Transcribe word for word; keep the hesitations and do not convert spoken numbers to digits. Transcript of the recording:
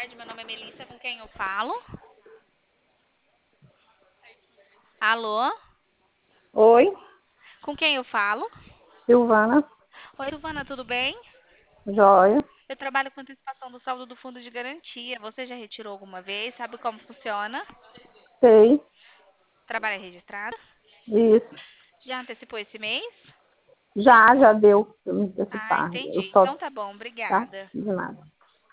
tarde, meu nome é Melissa, com quem eu falo? Alô? Oi, Com quem eu falo? Silvana, Oi, Silvana, tudo bem? joia. Eu trabalho com antecipação do saldo do fundo de garantia. Você já retirou alguma vez? Sabe como funciona? Sei, Trabalho é registrado? isso. Já antecipou esse mês? Já, já deu pra me Ah, antecipar. Eu entendi. só, Então tá bom, tá? obrigada. De nada.